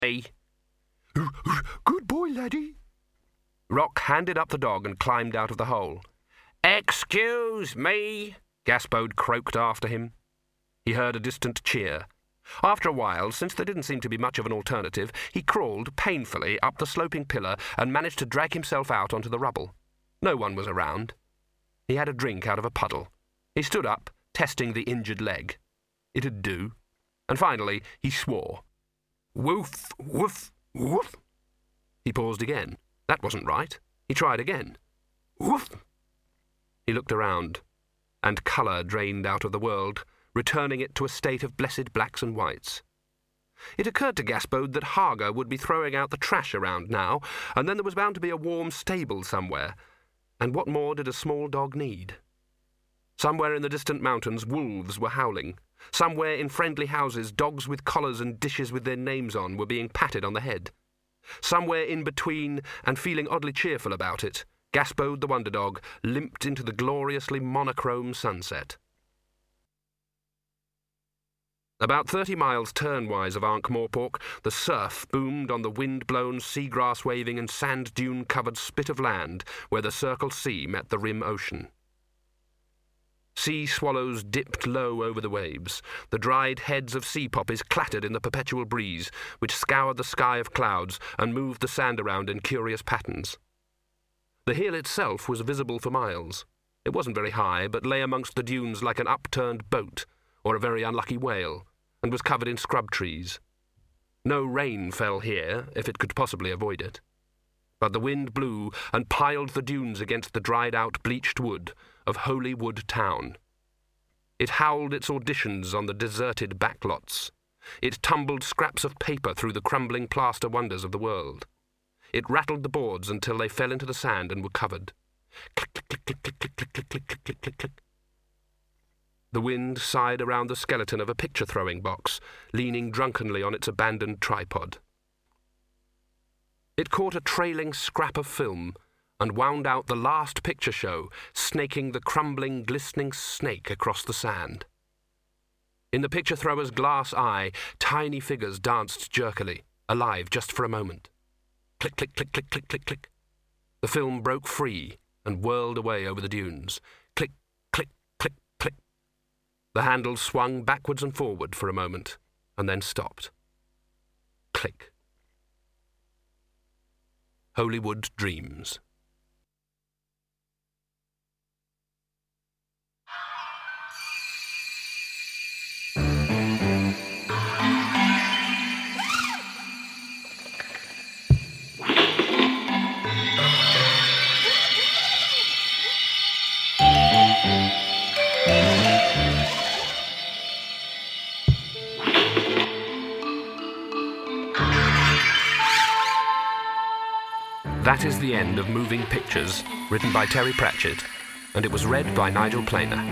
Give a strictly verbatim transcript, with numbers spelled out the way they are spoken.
Hey. Good boy, laddie. Rock handed up the dog and climbed out of the hole. "Excuse me," Gaspode croaked after him. He heard a distant cheer. After a while, since there didn't seem to be much of an alternative, he crawled painfully up the sloping pillar and managed to drag himself out onto the rubble. No one was around. He had a drink out of a puddle. He stood up, testing the injured leg. It'd do. And finally, he swore. Woof, woof, woof. He paused again. That wasn't right. He tried again. Woof. He looked around, and colour drained out of the world, returning it to a state of blessed blacks and whites. It occurred to Gaspode that Haga would be throwing out the trash around now, and then there was bound to be a warm stable somewhere. And what more did a small dog need? Somewhere in the distant mountains, wolves were howling. Somewhere in friendly houses, dogs with collars and dishes with their names on were being patted on the head. Somewhere in between, and feeling oddly cheerful about it, Gaspode the Wonder Dog limped into the gloriously monochrome sunset. About thirty miles turnwise of Ankh-Morpork, the surf boomed on the wind-blown, seagrass-waving and sand-dune-covered spit of land where the Circle Sea met the rim ocean. Sea swallows dipped low over the waves. The dried heads of sea poppies clattered in the perpetual breeze, which scoured the sky of clouds and moved the sand around in curious patterns. The hill itself was visible for miles. It wasn't very high, but lay amongst the dunes like an upturned boat, or a very unlucky whale, and was covered in scrub trees. No rain fell here, if it could possibly avoid it. But the wind blew and piled the dunes against the dried-out bleached wood of Holy Wood Town. It howled its auditions on the deserted backlots. It tumbled scraps of paper through the crumbling plaster wonders of the world. It rattled the boards until they fell into the sand and were covered. Click, click, click, click, click, click, click, click, click, click, click, click. The wind sighed around the skeleton of a picture-throwing box, leaning drunkenly on its abandoned tripod. It caught a trailing scrap of film and wound out the last picture show, snaking the crumbling, glistening snake across the sand. In the picture-thrower's glass eye, tiny figures danced jerkily, alive just for a moment. Click, click, click, click, click, click, click. The film broke free and whirled away over the dunes. Click, click, click, click. The handle swung backwards and forward for a moment, and then stopped. Click. Holywood Dreams. That is the end of Moving Pictures, written by Terry Pratchett, and it was read by Nigel Planer.